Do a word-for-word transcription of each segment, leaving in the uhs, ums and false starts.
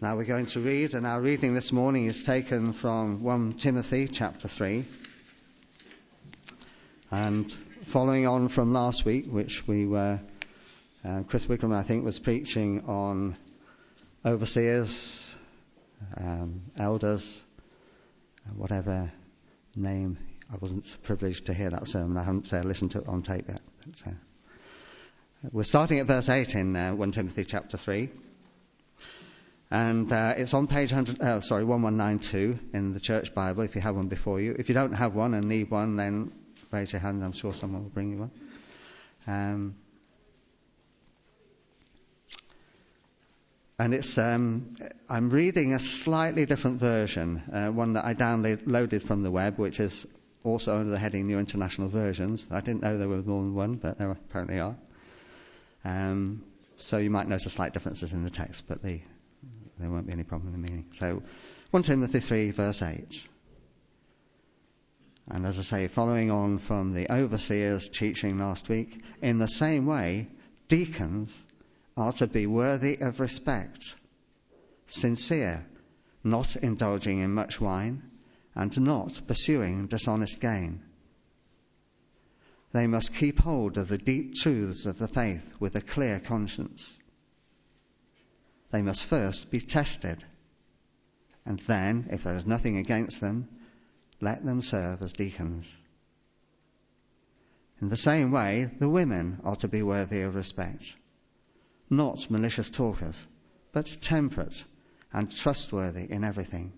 Now we're going to read, and our reading this morning is taken from First Timothy chapter three. And following on from last week, which we were, uh, Chris Wickham, I think, was preaching on overseers, um, elders, whatever name. I wasn't privileged to hear that sermon. I haven't uh, listened to it on tape yet. But, uh, we're starting at verse eight in uh, First Timothy chapter three. And uh, it's on page one hundred, oh, sorry, eleven ninety-two in the Church Bible, if you have one before you. If you don't have one and need one, then raise your hand. I'm sure someone will bring you one. Um, and it's um, I'm reading a slightly different version, uh, one that I downloaded from the web, which is also under the heading New International Versions. I didn't know there was more than one, but there apparently are. Um, so you might notice slight differences in the text, but the there won't be any problem in the meaning. So, First Timothy three, verse eight. And as I say, following on from the overseers' teaching last week, in the same way, deacons are to be worthy of respect, sincere, not indulging in much wine, and not pursuing dishonest gain. They must keep hold of the deep truths of the faith with a clear conscience. They must first be tested, and then, if there is nothing against them, let them serve as deacons. In the same way, the women are to be worthy of respect, not malicious talkers, but temperate and trustworthy in everything.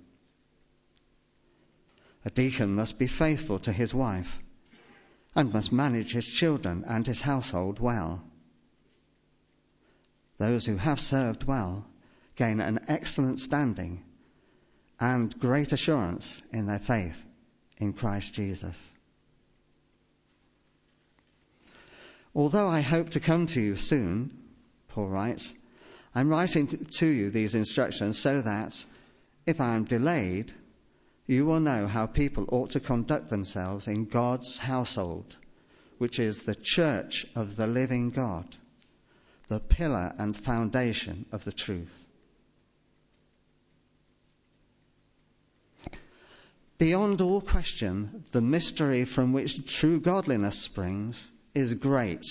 A deacon must be faithful to his wife and must manage his children and his household well. Those who have served well gain an excellent standing and great assurance in their faith in Christ Jesus. Although I hope to come to you soon, Paul writes, I'm writing to you these instructions so that, if I am delayed, you will know how people ought to conduct themselves in God's household, which is the church of the living God, the pillar and foundation of the truth. Beyond all question, the mystery from which true godliness springs is great.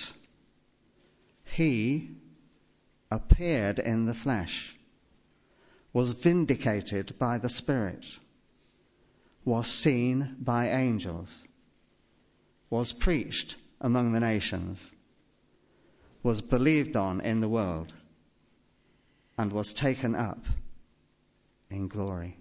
He appeared in the flesh, was vindicated by the Spirit, was seen by angels, was preached among the nations, was believed on in the world, and was taken up in glory.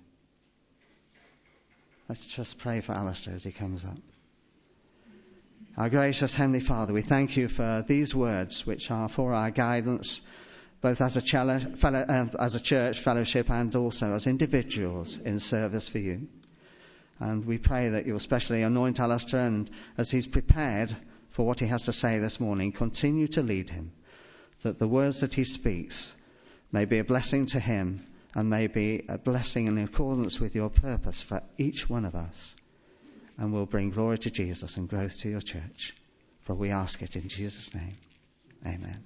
Let's just pray for Alistair as he comes up. Our gracious Heavenly Father, we thank you for these words which are for our guidance, both as a, fellow, uh, as a church fellowship and also as individuals in service for you. And we pray that you'll especially anoint Alistair, and as he's prepared for what he has to say this morning, continue to lead him, that the words that he speaks may be a blessing to him and may be a blessing in accordance with your purpose for each one of us, and will bring glory to Jesus and growth to your church. For we ask it in Jesus' name. Amen.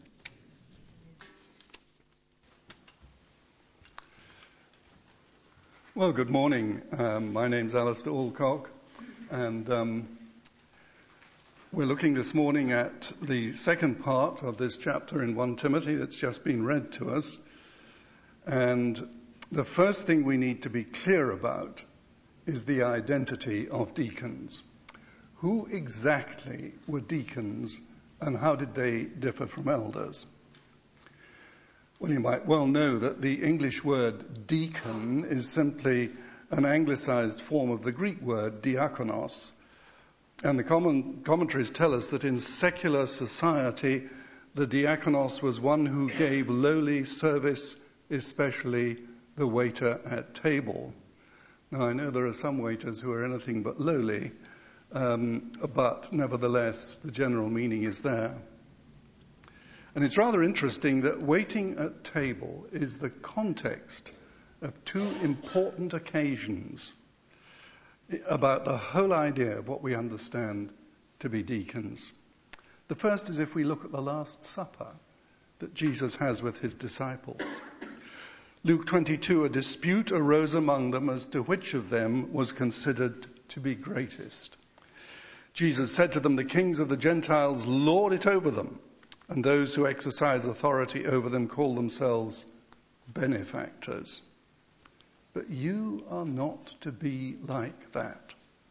Well, good morning. Um, my name's Alistair Alcock, and um, we're looking this morning at the second part of this chapter in First Timothy that's just been read to us. And the first thing we need to be clear about is the identity of deacons. Who exactly were deacons, and how did they differ from elders? Well, you might well know that the English word deacon is simply an anglicized form of the Greek word diakonos. And the common commentaries tell us that in secular society, the diakonos was one who gave lowly service, especially the waiter at table. Now, I know there are some waiters who are anything but lowly, um, but nevertheless, the general meaning is there. And it's rather interesting that waiting at table is the context of two important occasions about the whole idea of what we understand to be deacons. The first is if we look at the Last Supper that Jesus has with his disciples. Luke twenty-two, a dispute arose among them as to which of them was considered to be greatest. Jesus said to them, the kings of the Gentiles lord it over them, and those who exercise authority over them call themselves benefactors. But you are not to be like that.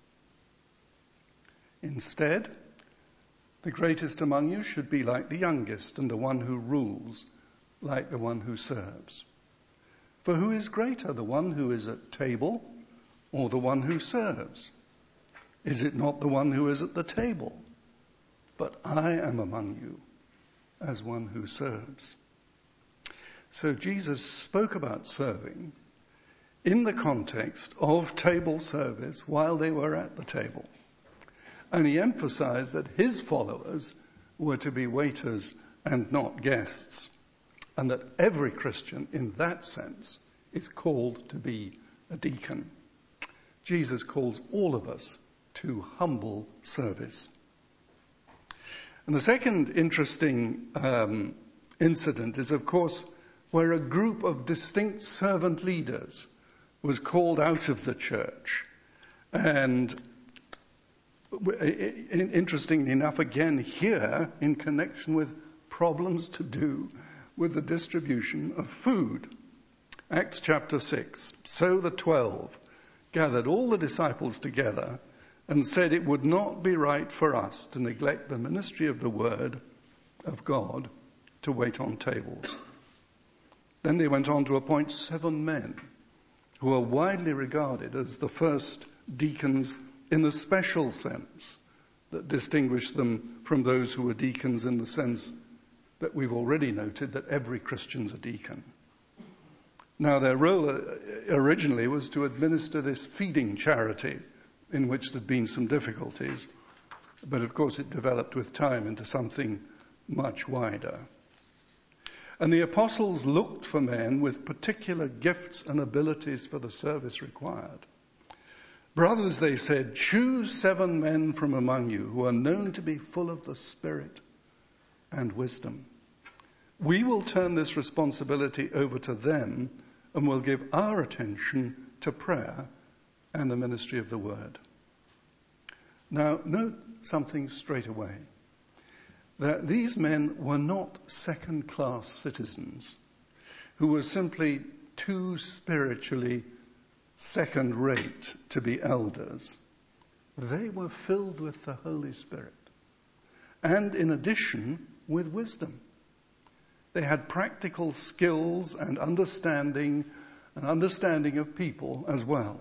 Instead, the greatest among you should be like the youngest, and the one who rules like the one who serves. For who is greater, the one who is at table or the one who serves? Is it not the one who is at the table? But I am among you as one who serves. So Jesus spoke about serving in the context of table service while they were at the table. And he emphasized that his followers were to be waiters and not guests, and that every Christian in that sense is called to be a deacon. Jesus calls all of us to humble service. And the second interesting um, incident is, of course, where a group of distinct servant leaders was called out of the church. And interestingly enough, again here, in connection with problems to do with the distribution of food. Acts chapter six. So the twelve gathered all the disciples together and said it would not be right for us to neglect the ministry of the word of God to wait on tables. Then they went on to appoint seven men who are widely regarded as the first deacons in the special sense that distinguished them from those who were deacons in the sense that we've already noted that every Christian's a deacon. Now, their role originally was to administer this feeding charity in which there'd been some difficulties, but of course it developed with time into something much wider. And the apostles looked for men with particular gifts and abilities for the service required. Brothers, they said, choose seven men from among you who are known to be full of the Spirit and wisdom. We will turn this responsibility over to them and will give our attention to prayer and the ministry of the word. Now, note something straight away. That these men were not second-class citizens who were simply too spiritually second-rate to be elders. They were filled with the Holy Spirit, and in addition, with wisdom. They had practical skills and understanding, and understanding of people as well.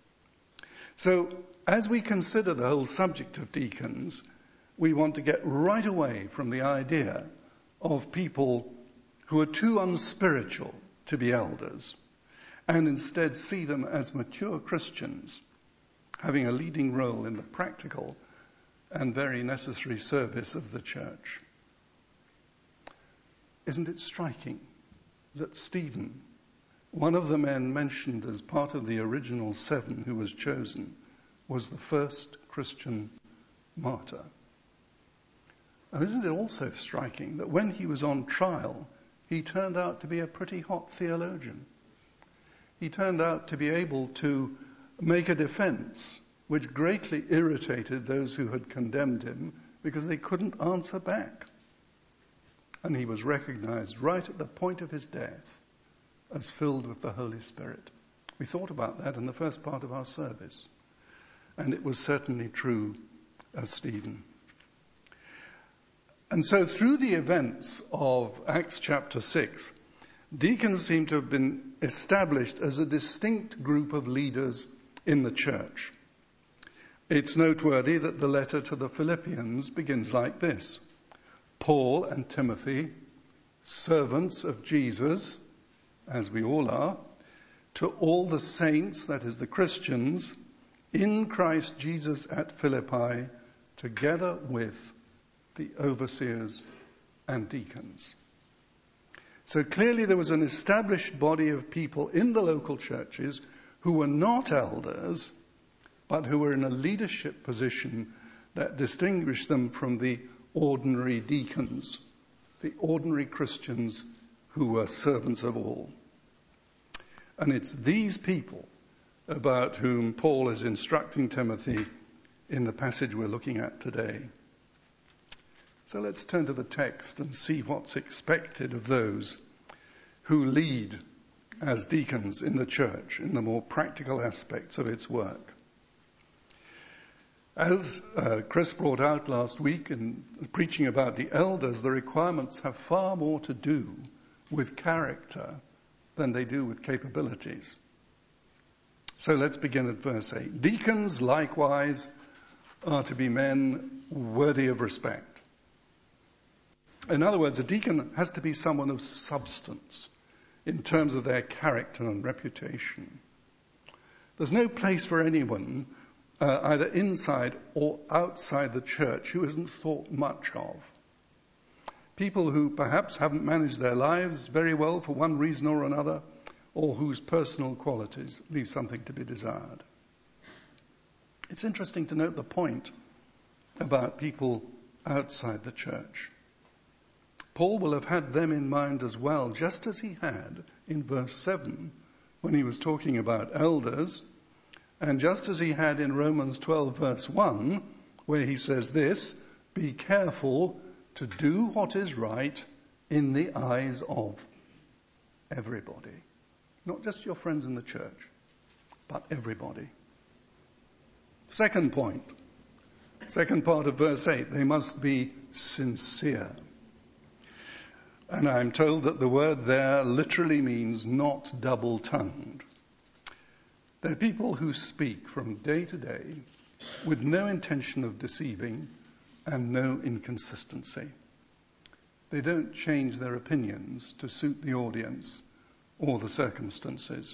So, as we consider the whole subject of deacons, we want to get right away from the idea of people who are too unspiritual to be elders, and instead see them as mature Christians, having a leading role in the practical and very necessary service of the church. Isn't it striking that Stephen, one of the men mentioned as part of the original seven who was chosen, was the first Christian martyr? And isn't it also striking that when he was on trial, he turned out to be a pretty hot theologian? He turned out to be able to make a defense which greatly irritated those who had condemned him because they couldn't answer back. And he was recognized right at the point of his death as filled with the Holy Spirit. We thought about that in the first part of our service. And it was certainly true of Stephen. And so through the events of Acts chapter six, deacons seem to have been established as a distinct group of leaders in the church. It's noteworthy that the letter to the Philippians begins like this. Paul and Timothy, servants of Jesus, as we all are, to all the saints, that is the Christians, in Christ Jesus at Philippi, together with the overseers and deacons. So clearly there was an established body of people in the local churches who were not elders, but who were in a leadership position that distinguished them from the ordinary deacons, the ordinary Christians who were servants of all. And it's these people about whom Paul is instructing Timothy in the passage we're looking at today. So let's turn to the text and see what's expected of those who lead as deacons in the church in the more practical aspects of its work. As uh, Chris brought out last week in preaching about the elders, the requirements have far more to do with character than they do with capabilities. So let's begin at verse eight. Deacons, likewise, are to be men worthy of respect. In other words, a deacon has to be someone of substance in terms of their character and reputation. There's no place for anyone, uh, either inside or outside the church, who isn't thought much of. People who perhaps haven't managed their lives very well for one reason or another, or whose personal qualities leave something to be desired. It's interesting to note the point about people outside the church. Paul will have had them in mind as well, just as he had in verse seven when he was talking about elders, and just as he had in Romans twelve verse one, where he says this, "Be careful to do what is right in the eyes of everybody." Not just your friends in the church, but everybody. Second point, second part of verse eight, they must be sincere. And I'm told that the word there literally means not double-tongued. They're people who speak from day to day with no intention of deceiving and no inconsistency. They don't change their opinions to suit the audience or the circumstances.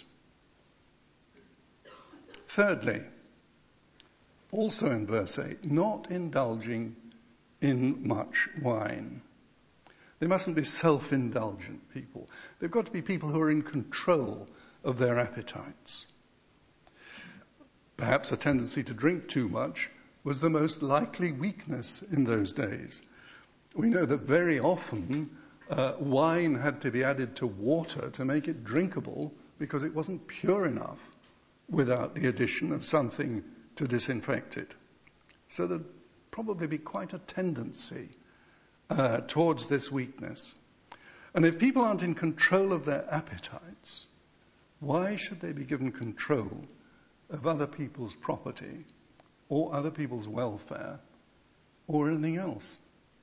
Thirdly, also in verse eight, not indulging in much wine. They mustn't be self-indulgent people. They've got to be people who are in control of their appetites. Perhaps a tendency to drink too much was the most likely weakness in those days. We know that very often uh, wine had to be added to water to make it drinkable because it wasn't pure enough without the addition of something to disinfect it. So there'd probably be quite a tendency uh, towards this weakness. And if people aren't in control of their appetites, why should they be given control of other people's property or other people's welfare or anything else?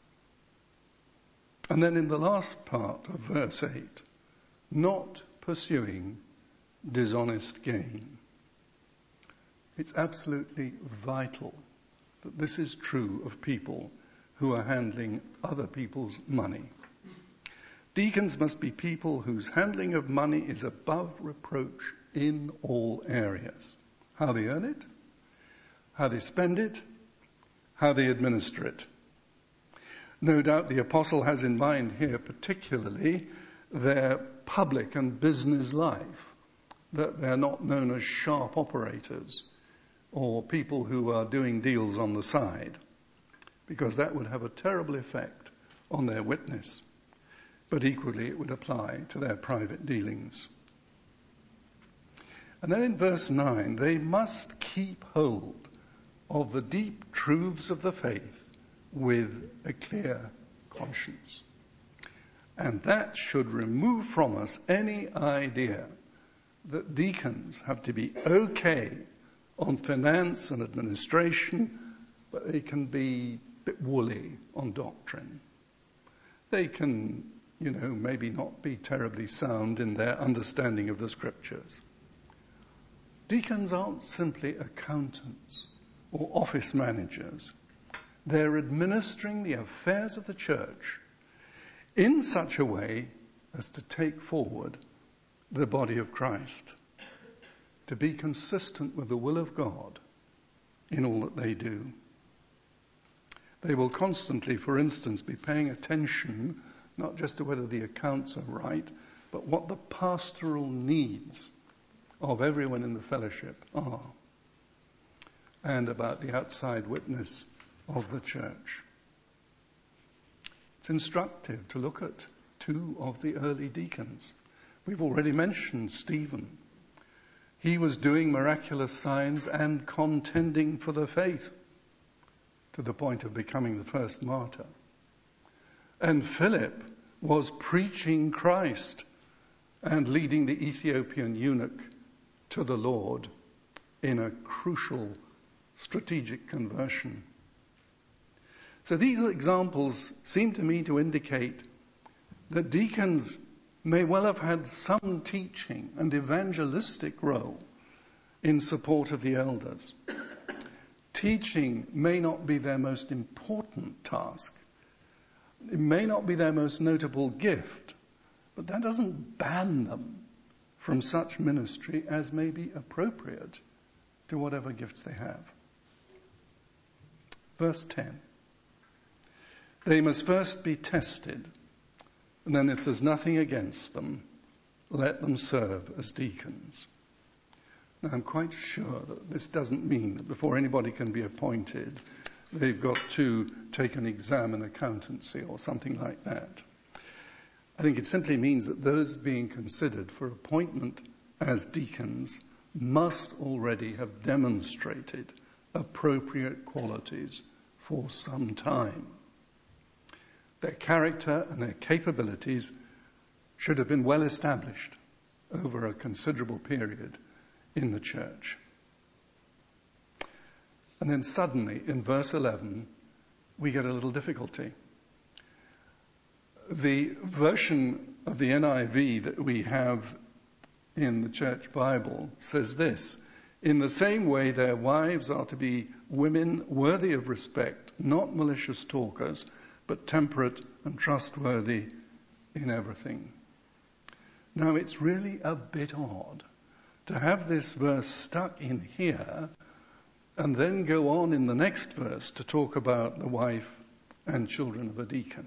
And then in the last part of verse eight, not pursuing dishonest gain. It's absolutely vital that this is true of people who are handling other people's money. Deacons must be people whose handling of money is above reproach in all areas. How they earn it, how they spend it, how they administer it. No doubt the apostle has in mind here particularly their public and business life, that they're not known as sharp operators or people who are doing deals on the side, because that would have a terrible effect on their witness. But equally it would apply to their private dealings. And then in verse nine, they must keep hold of the deep truths of the faith with a clear conscience. And that should remove from us any idea that deacons have to be okay on finance and administration, but they can be a bit woolly on doctrine. They can, you know, maybe not be terribly sound in their understanding of the scriptures. Deacons aren't simply accountants or office managers. They're administering the affairs of the church in such a way as to take forward the body of Christ, to be consistent with the will of God in all that they do. They will constantly, for instance, be paying attention not just to whether the accounts are right, but what the pastoral needs of everyone in the fellowship are, and about the outside witness of the church. It's instructive to look at two of the early deacons. We've already mentioned Stephen He was doing miraculous signs and contending for the faith to the point of becoming the first martyr. And Philip was preaching Christ and leading the Ethiopian eunuch to the Lord in a crucial strategic conversion. So these examples seem to me to indicate that deacons may well have had some teaching and evangelistic role in support of the elders. Teaching may not be their most important task. It may not be their most notable gift, but that doesn't ban them from such ministry as may be appropriate to whatever gifts they have. Verse ten. They must first be tested, and then if there's nothing against them, let them serve as deacons. Now, I'm quite sure that this doesn't mean that before anybody can be appointed, they've got to take an exam in accountancy or something like that. I think it simply means that those being considered for appointment as deacons must already have demonstrated appropriate qualities for some time. Their character and their capabilities should have been well established over a considerable period in the church. And then suddenly, in verse eleven, we get a little difficulty. The version of the N I V that we have in the church Bible says this: in the same way their wives are to be women worthy of respect, not malicious talkers, but temperate and trustworthy in everything. Now, it's really a bit odd to have this verse stuck in here and then go on in the next verse to talk about the wife and children of a deacon.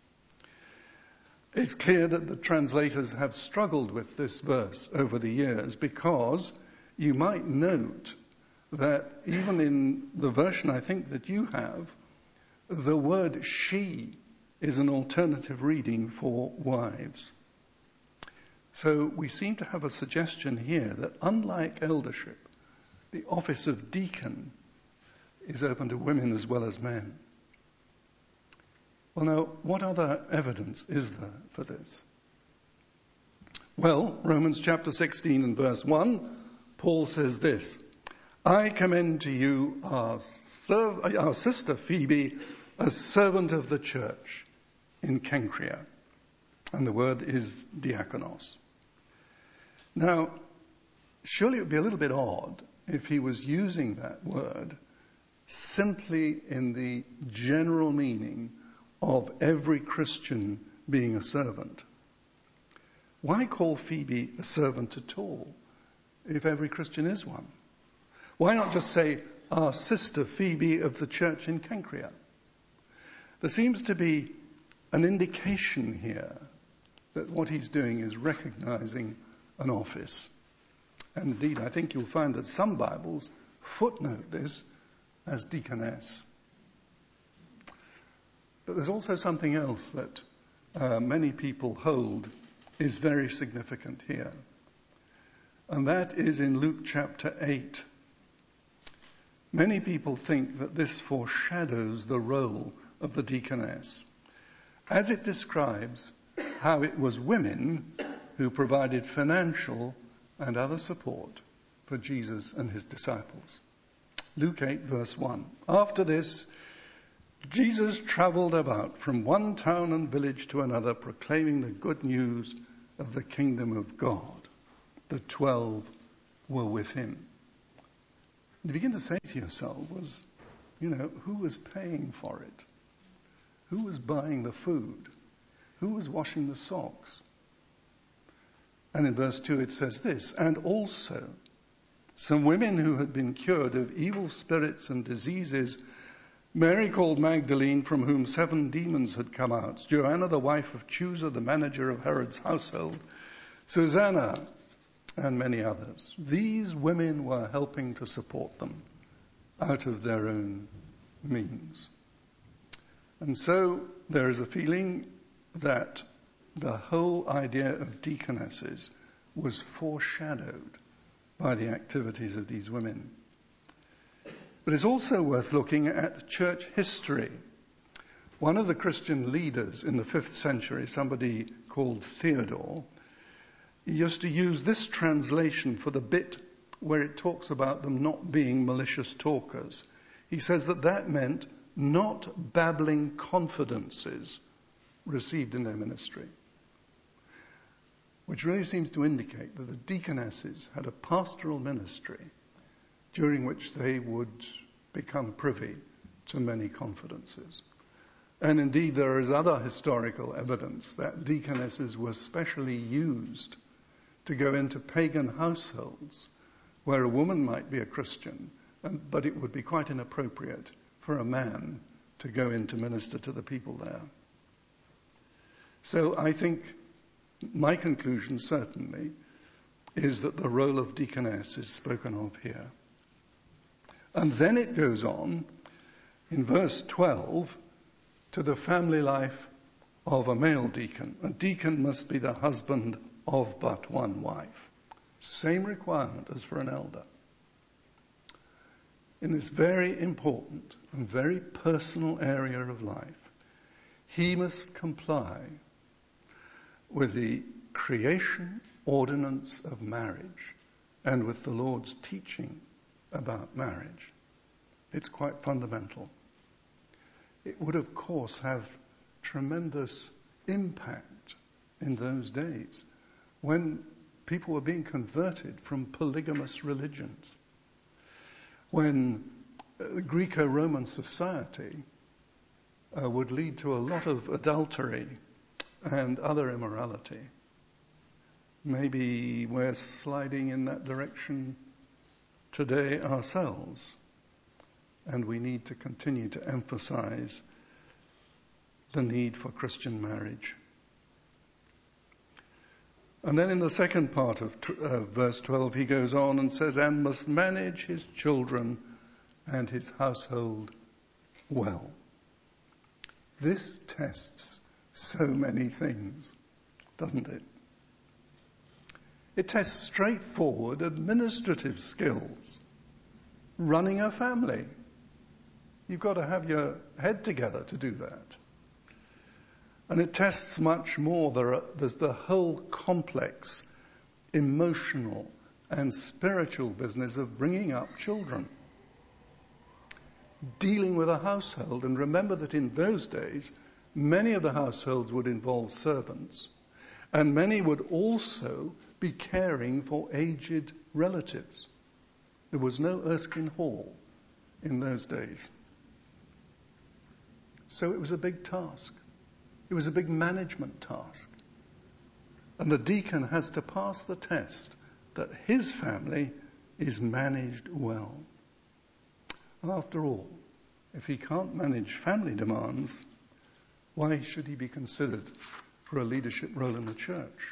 It's clear that the translators have struggled with this verse over the years, because you might note that even in the version I think that you have, the word she is an alternative reading for wives. So we seem to have a suggestion here that unlike eldership, the office of deacon is open to women as well as men. Well, now, what other evidence is there for this? Well, Romans chapter sixteen and verse one, Paul says this: I commend to you our, serv- our sister Phoebe, a servant of the church in Cenchrea. And the word is diakonos. Now, surely it would be a little bit odd if he was using that word simply in the general meaning of every Christian being a servant. Why call Phoebe a servant at all if every Christian is one? Why not just say our sister Phoebe of the church in Cenchrea? There seems to be an indication here that what he's doing is recognizing an office. And indeed, I think you'll find that some Bibles footnote this as deaconess. But there's also something else that uh, many people hold is very significant here. And that is in Luke chapter eight. Many people think that this foreshadows the role of the deaconess, as it describes how it was women who provided financial and other support for Jesus and his disciples. Luke eight, verse one. After this, Jesus traveled about from one town and village to another, proclaiming the good news of the kingdom of God. The twelve were with him. You begin to say to yourself, was, you know, who was paying for it? Who was buying the food? Who was washing the socks? And in verse two it says this: and also some women who had been cured of evil spirits and diseases, Mary called Magdalene, from whom seven demons had come out, Joanna, the wife of Chusa, the manager of Herod's household, Susanna, and many others. These women were helping to support them out of their own means. And so there is a feeling that the whole idea of deaconesses was foreshadowed by the activities of these women. But it's also worth looking at church history. One of the Christian leaders in the fifth century, somebody called Theodore, he used to use this translation for the bit where it talks about them not being malicious talkers. He says that that meant not babbling confidences received in their ministry, which really seems to indicate that the deaconesses had a pastoral ministry during which they would become privy to many confidences. And indeed, there is other historical evidence that deaconesses were specially used to go into pagan households where a woman might be a Christian, and, but it would be quite inappropriate for a man to go in to minister to the people there. So I think my conclusion certainly is that the role of deaconess is spoken of here. And then it goes on in verse twelve to the family life of a male deacon. A deacon must be the husband of but one wife. Same requirement as for an elder. In this very important and very personal area of life, he must comply with the creation ordinance of marriage and with the Lord's teaching about marriage. It's quite fundamental. It would, of course, have tremendous impact in those days when people were being converted from polygamous religions, when uh, Greco-Roman society uh, would lead to a lot of adultery and other immorality. Maybe we're sliding in that direction today ourselves, and we need to continue to emphasize the need for Christian marriage. And then in the second part of uh, verse twelve, he goes on and says, and must manage his children and his household well. This tests so many things, doesn't it? It tests straightforward administrative skills, running a family. You've got to have your head together to do that. And it tests much more. There are, there's the whole complex emotional and spiritual business of bringing up children, dealing with a household. And remember that in those days, many of the households would involve servants, and many would also be caring for aged relatives. There was no Erskine Hall in those days. So it was a big task. It was a big management task. And the deacon has to pass the test that his family is managed well. After all, if he can't manage family demands, why should he be considered for a leadership role in the church?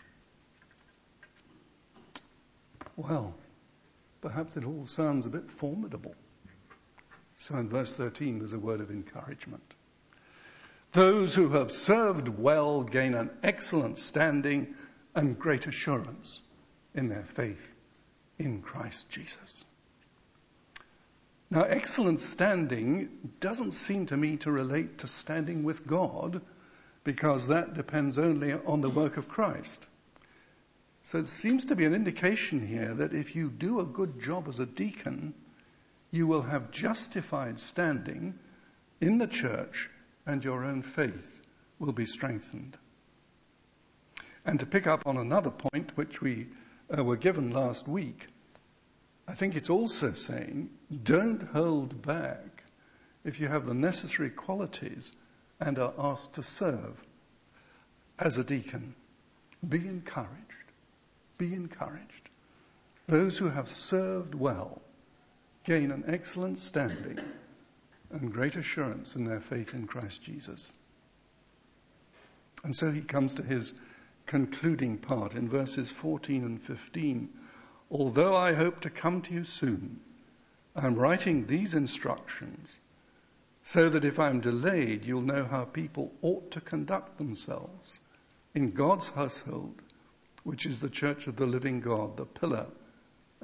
Well, perhaps it all sounds a bit formidable. So in verse thirteen, there's a word of encouragement. Those who have served well gain an excellent standing and great assurance in their faith in Christ Jesus. Now, excellent standing doesn't seem to me to relate to standing with God, because that depends only on the work of Christ. So it seems to be an indication here that if you do a good job as a deacon, you will have justified standing in the church and your own faith will be strengthened. And to pick up on another point which we uh, were given last week, I think it's also saying, don't hold back if you have the necessary qualities and are asked to serve as a deacon. Be encouraged. Be encouraged. Those who have served well gain an excellent standing and great assurance in their faith in Christ Jesus. And so he comes to his concluding part in verses fourteen and fifteen. Although I hope to come to you soon, I'm writing these instructions so that if I'm delayed, you'll know how people ought to conduct themselves in God's household, which is the church of the living God, the pillar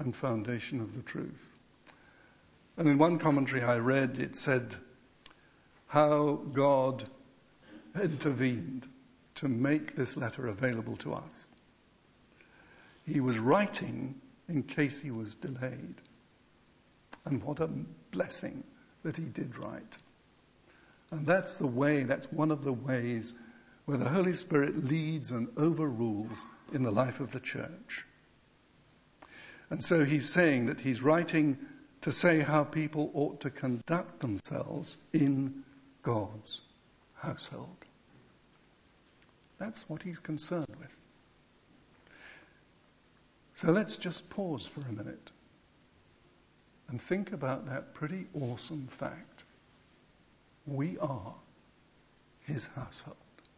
and foundation of the truth. And in one commentary I read, it said how God intervened to make this letter available to us. He was writing in case he was delayed. And what a blessing that he did write. And that's the way, that's one of the ways where the Holy Spirit leads and overrules in the life of the church. And so he's saying that he's writing to say how people ought to conduct themselves in God's household. That's what he's concerned with. So let's just pause for a minute and think about that pretty awesome fact. We are his household.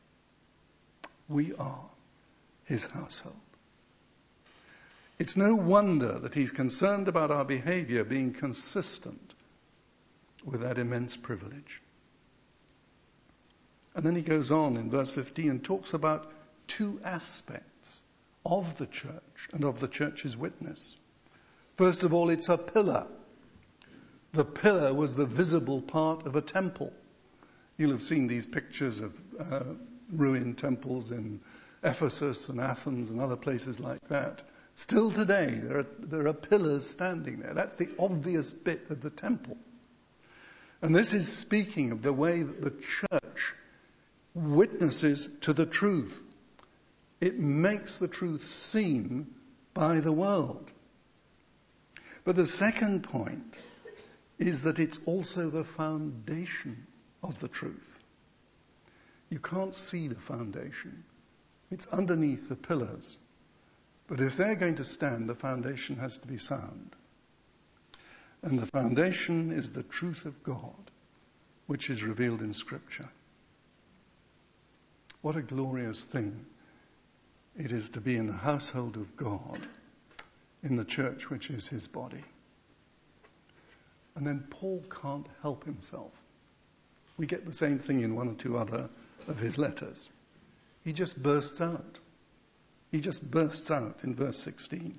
We are his household. It's no wonder that he's concerned about our behavior being consistent with that immense privilege. And then he goes on in verse fifteen and talks about two aspects of the church and of the church's witness. First of all, it's a pillar. The pillar was the visible part of a temple. You'll have seen these pictures of uh, ruined temples in Ephesus and Athens and other places like that. Still today, there are, there are pillars standing there. That's the obvious bit of the temple. And this is speaking of the way that the church witnesses to the truth. It makes the truth seen by the world. But the second point is that it's also the foundation of the truth. You can't see the foundation. It's underneath the pillars. But if they're going to stand, the foundation has to be sound. And the foundation is the truth of God, which is revealed in Scripture. What a glorious thing it is to be in the household of God, in the church which is his body. And then Paul can't help himself. We get the same thing in one or two other of his letters. He just bursts out. He just bursts out in verse sixteen.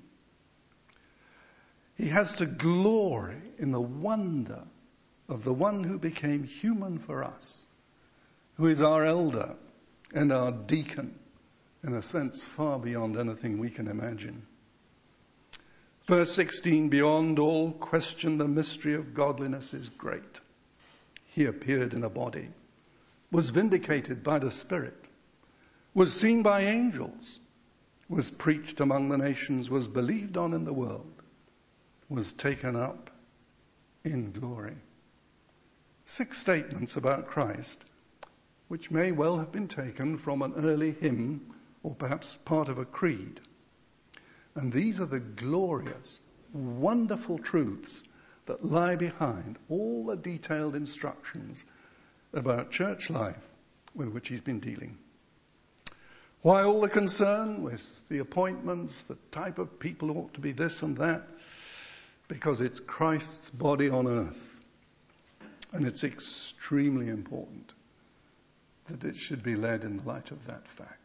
He has to glory in the wonder of the one who became human for us, who is our elder and our deacon, in a sense far beyond anything we can imagine. Verse sixteen, beyond all question, the mystery of godliness is great. He appeared in a body, was vindicated by the Spirit, was seen by angels, was preached among the nations, was believed on in the world, was taken up in glory. Six statements about Christ, which may well have been taken from an early hymn or perhaps part of a creed. And these are the glorious, wonderful truths that lie behind all the detailed instructions about church life with which he's been dealing. Why all the concern with the appointments, the type of people who ought to be this and that? Because it's Christ's body on earth. And it's extremely important that it should be led in the light of that fact.